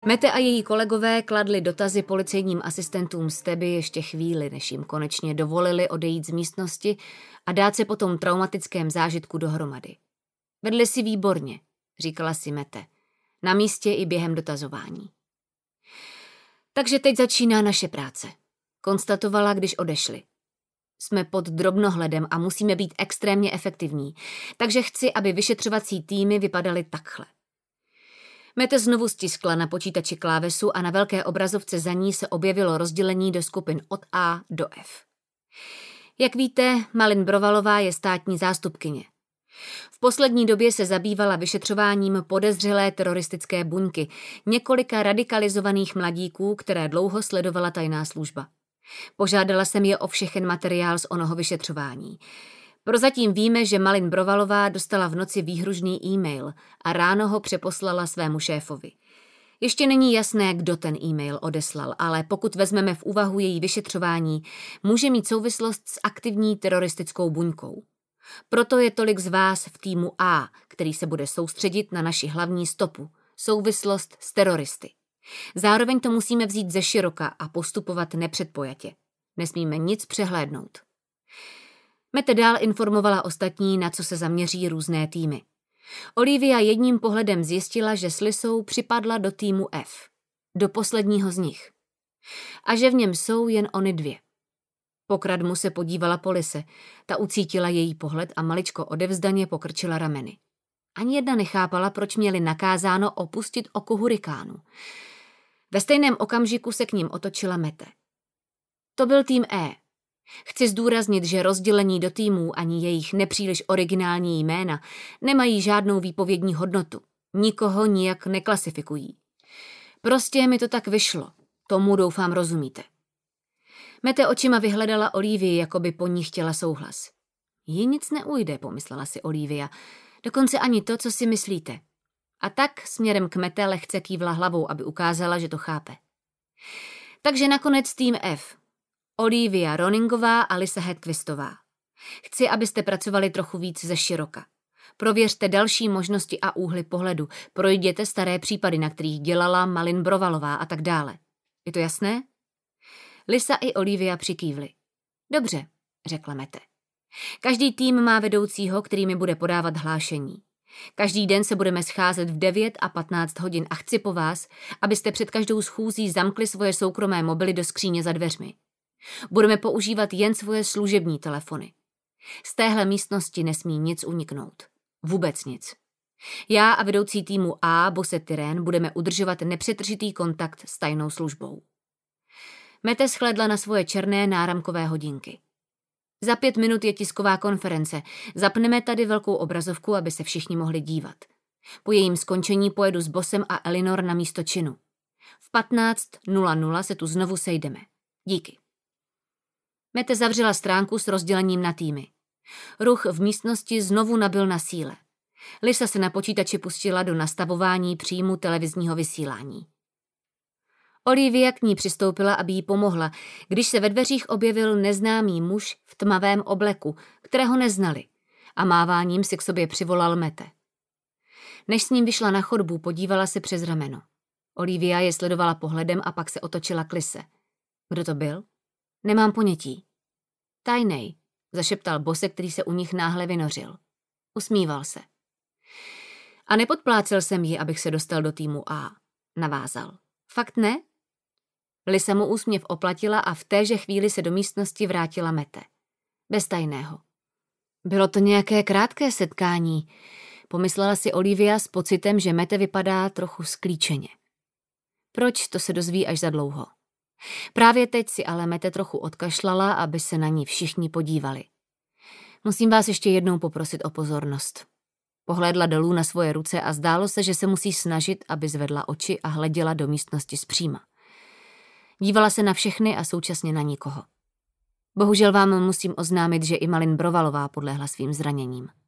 Mete a její kolegové kladli dotazy policejním asistentům z Teby ještě chvíli, než jim konečně dovolili odejít z místnosti a dát se po tom traumatickém zážitku dohromady. Vedli si výborně, říkala si Mete, na místě i během dotazování. Takže teď začíná naše práce, konstatovala, když odešli. Jsme pod drobnohledem a musíme být extrémně efektivní, takže chci, aby vyšetřovací týmy vypadaly takhle. Mete znovu stiskla na počítači klávesu a na velké obrazovce za ní se objevilo rozdělení do skupin od A do F. Jak víte, Malin Brovalová je státní zástupkyně. V poslední době se zabývala vyšetřováním podezřelé teroristické buňky několika radikalizovaných mladíků, které dlouho sledovala tajná služba. Požádala jsem je o všechen materiál z onoho vyšetřování. Prozatím víme, že Malin Brovalová dostala v noci výhružný e-mail a ráno ho přeposlala svému šéfovi. Ještě není jasné, kdo ten e-mail odeslal, ale pokud vezmeme v úvahu její vyšetřování, může mít souvislost s aktivní teroristickou buňkou. Proto je tolik z vás v týmu A, který se bude soustředit na naši hlavní stopu, souvislost s teroristy. Zároveň to musíme vzít ze široka a postupovat nepředpojatě. Nesmíme nic přehlédnout. Mete dál informovala ostatní, na co se zaměří různé týmy. Olivia jedním pohledem zjistila, že s Lisou připadla do týmu F, do posledního z nich. A že v něm jsou jen ony dvě. Pokradmu se podívala po Lise, ta ucítila její pohled a maličko odevzdaně pokrčila rameny. Ani jedna nechápala, proč měli nakázáno opustit oko hurikánu. Ve stejném okamžiku se k ním otočila Mete. To byl tým E. Chci zdůraznit, že rozdělení do týmů ani jejich nepříliš originální jména nemají žádnou výpovědní hodnotu. Nikoho nijak neklasifikují. Prostě mi to tak vyšlo. Tomu doufám rozumíte. Mete očima vyhledala Olivii, jako by po ní chtěla souhlas. Jí nic neujde, pomyslela si Olivia. Dokonce ani to, co si myslíte. A tak směrem k Mete lehce kývla hlavou, aby ukázala, že to chápe. Takže nakonec tým F. Olivia Roningová a Lisa Hedquistová. Chci, abyste pracovali trochu víc ze široka. Prověřte další možnosti a úhly pohledu. Projděte staré případy, na kterých dělala Malin Brovalová a tak dále. Je to jasné? Lisa i Olivia přikývly. Dobře, řekla Mete. Každý tým má vedoucího, který mi bude podávat hlášení. Každý den se budeme scházet v 9 a 15 hodin a chci po vás, abyste před každou schůzí zamkli svoje soukromé mobily do skříně za dveřmi. Budeme používat jen svoje služební telefony. Z téhle místnosti nesmí nic uniknout. Vůbec nic. Já a vedoucí týmu A, Bose Tyrén, budeme udržovat nepřetržitý kontakt s tajnou službou. Mete shlédla na svoje černé náramkové hodinky. Za 5 minut je tisková konference. Zapneme tady velkou obrazovku, aby se všichni mohli dívat. Po jejím skončení pojedu s Bosem a Elinor na místo činu. V 15:00 se tu znovu sejdeme. Díky. Mete zavřela stránku s rozdělením na týmy. Ruch v místnosti znovu nabyl na síle. Lisa se na počítači pustila do nastavování příjmu televizního vysílání. Olivia k ní přistoupila, aby jí pomohla, když se ve dveřích objevil neznámý muž v tmavém obleku, kterého neznali, a máváním si k sobě přivolal Mete. Než s ním vyšla na chodbu, podívala se přes rameno. Olivia je sledovala pohledem a pak se otočila k Lise. Kdo to byl? Nemám ponětí. Tajnej, zašeptal Bose, který se u nich náhle vynořil. Usmíval se. A nepodplácel jsem ji, abych se dostal do týmu A, navázal. Fakt ne? Lisa mu úsměv oplatila a v téže chvíli se do místnosti vrátila Mete. Bez tajného. Bylo to nějaké krátké setkání, pomyslela si Olivia s pocitem, že Mete vypadá trochu sklíčeně. Proč, to se dozví až za dlouho. Právě teď si ale Mete trochu odkašlala, aby se na ní všichni podívali. Musím vás ještě jednou poprosit o pozornost. Pohlédla dolů na svoje ruce a zdálo se, že se musí snažit, aby zvedla oči a hleděla do místnosti zpříma. Dívala se na všechny a současně na nikoho. Bohužel vám musím oznámit, že i Malin Brovalová podlehla svým zraněním.